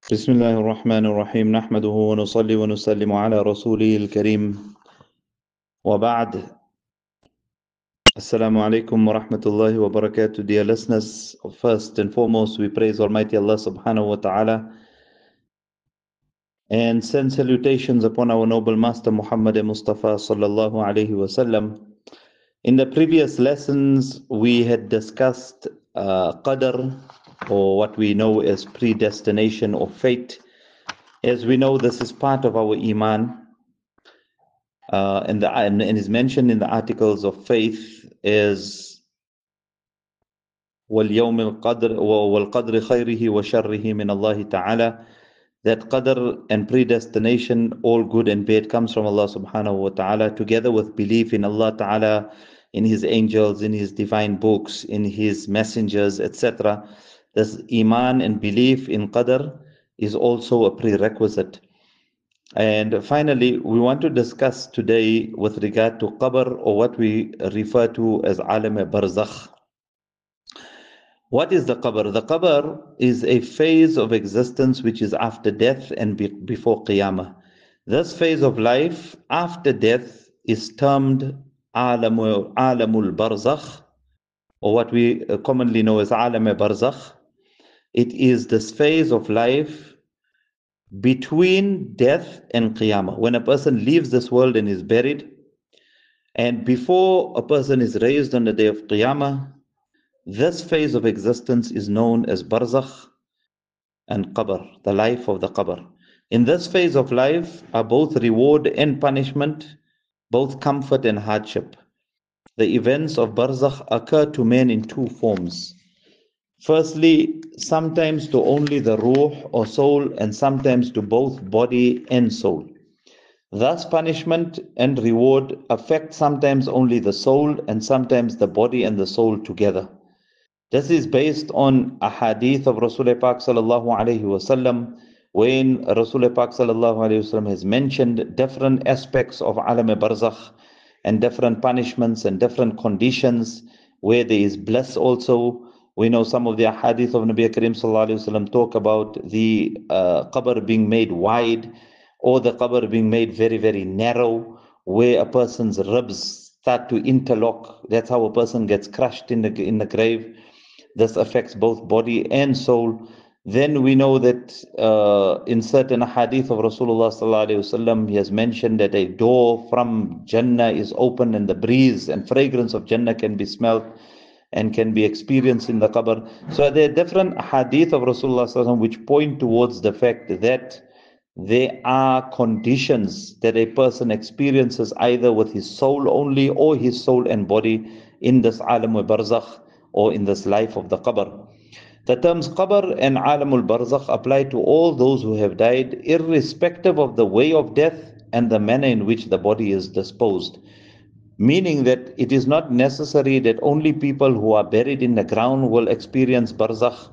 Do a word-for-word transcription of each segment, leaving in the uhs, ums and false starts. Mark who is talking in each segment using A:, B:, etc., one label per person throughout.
A: بسم الله الرحمن الرحيم نحمده ونصلي ونسلم على رسوله الكريم وبعد. Assalamu alaikum wa rahmatullahi wa barakatuh. Dear listeners, first and foremost we praise Almighty Allah subhanahu wa ta'ala and send salutations upon our noble master Muhammad Mustafa sallallahu alayhi wa sallam. In the previous lessons we had discussed uh, qadr, or what we know as predestination or fate. As we know, this is part of our iman. Uh, and, the, and is mentioned in the articles of faith is وَالْيَوْمِ الْقَدْرِ وَالْقَدْرِ خَيْرِهِ وَشَرِّهِ مِنَ اللَّهِ تَعَالَى. That qadr and predestination, all good and bad, comes from Allah subhanahu wa ta'ala, together with belief in Allah ta'ala, in His angels, in His divine books, in His messengers, et cetera. This iman and belief in qadr is also a prerequisite. And finally, we want to discuss today with regard to qabr, or what we refer to as alam barzakh. What is the qabr? The qabr is a phase of existence which is after death and be before qiyamah. This phase of life after death is termed alamul, alamul barzakh, or what we commonly know as alam barzakh. It is this phase of life between death and qiyamah, when a person leaves this world and is buried, and before a person is raised on the day of qiyamah. This phase of existence is known as barzakh and qabr, the life of the qabr. In this phase of life are both reward and punishment, both comfort and hardship. The events of barzakh occur to men in two forms. Firstly, sometimes to only the ruh or soul, and sometimes to both body and soul. Thus, punishment and reward affect sometimes only the soul and sometimes the body and the soul together. This is based on a hadith of Rasulullah Pak sallallahu alayhi wasallam, when Rasulullah Pak sallallahu alayhi wasallam has mentioned different aspects of alam barzakh and different punishments and different conditions where there is bliss also. We know some of the hadith of Nabi Karim sallallahu alayhi wasallam talk about the uh, qabr being made wide, or the qabr being made very, very narrow, where a person's ribs start to interlock. That's how a person gets crushed in the, in the grave. This affects both body and soul. Then we know that uh, in certain hadith of Rasulullah sallallahu alaihi wasallam, he has mentioned that a door from Jannah is open, and the breeze and fragrance of Jannah can be smelt and can be experienced in the qabr. So there are different hadith of Rasulullah sallallahu alaihi wasallam which point towards the fact that there are conditions that a person experiences either with his soul only or his soul and body in this alam barzakh, or in this life of the qabr. The terms qabr and alamul barzakh apply to all those who have died, irrespective of the way of death and the manner in which the body is disposed. Meaning that it is not necessary that only people who are buried in the ground will experience barzakh,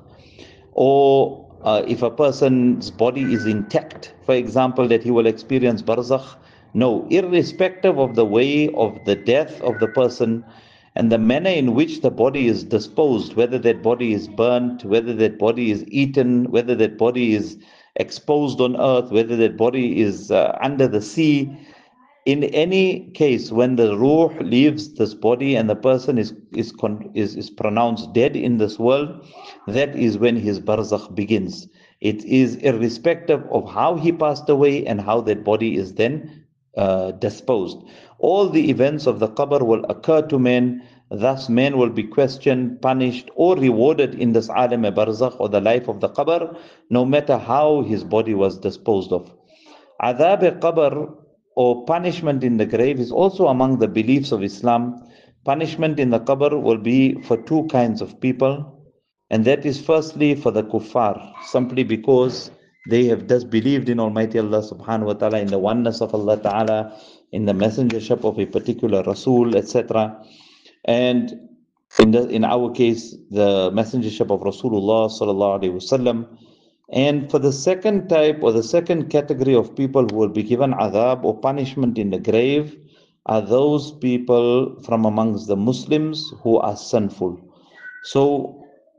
A: or uh, if a person's body is intact, for example, that he will experience barzakh. No, irrespective of the way of the death of the person and the manner in which the body is disposed, whether that body is burnt, whether that body is eaten, whether that body is exposed on earth, whether that body is uh, under the sea. In any case, when the ruh leaves this body and the person is, is, is, is pronounced dead in this world, that is when his barzakh begins. It is irrespective of how he passed away and how that body is then uh, disposed. All the events of the qabr will occur to men. Thus men will be questioned, punished, or rewarded in this alam barzakh, or the life of the qabr, no matter how his body was disposed of. Adhab qabr, or punishment in the grave, is also among the beliefs of Islam. Punishment in the qabr will be for two kinds of people, and that is firstly for the kuffar, simply because they have disbelieved in Almighty Allah subhanahu wa ta'ala, in the oneness of Allah ta'ala, in the messengership of a particular Rasul, et cetera. And in, the, in our case, the messengership of Rasulullah sallallahu alaihi wasallam. And for the second type, or the second category of people who will be given adhab or punishment in the grave, are those people from amongst the Muslims who are sinful. So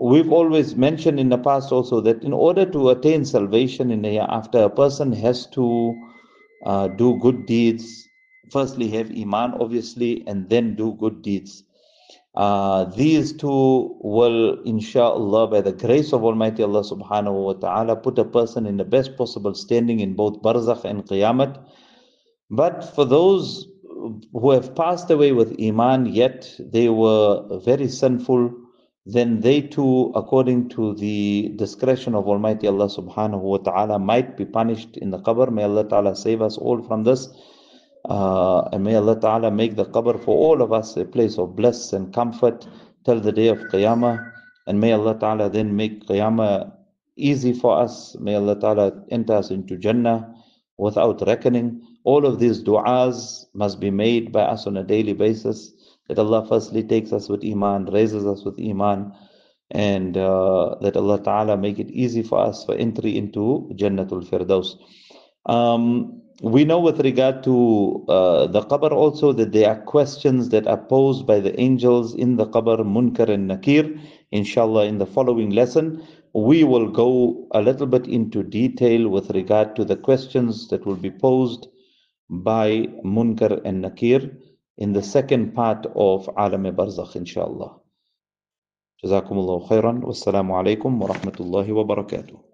A: we've always mentioned in the past also that in order to attain salvation in the hereafter, a person has to uh, do good deeds. Firstly, have Iman, obviously, and then do good deeds. Uh, these two will, inshallah, by the grace of Almighty Allah subhanahu wa ta'ala, put a person in the best possible standing in both barzakh and qiyamat. But for those who have passed away with Iman, yet they were very sinful, then they too, according to the discretion of Almighty Allah subhanahu wa ta'ala, might be punished in the qabr. May Allah ta'ala save us all from this. Uh, and may Allah ta'ala make the qabr for all of us a place of bliss and comfort till the day of Qiyamah. And may Allah ta'ala then make Qiyamah easy for us. May Allah ta'ala enter us into Jannah without reckoning. All of these du'as must be made by us on a daily basis, that Allah firstly takes us with Iman, raises us with Iman, and uh, that Allah ta'ala make it easy for us for entry into Jannatul Firdaus. Um, we know with regard to uh, the qabr also that there are questions that are posed by the angels in the qabr, Munkar and Nakir. Inshallah, in the following lesson, we will go a little bit into detail with regard to the questions that will be posed by Munkar and Nakir in the second part of Alam Barzakh, inshallah. Jazakumullahu khairan. Wassalamu alaikum wa rahmatullahi wa barakatuh.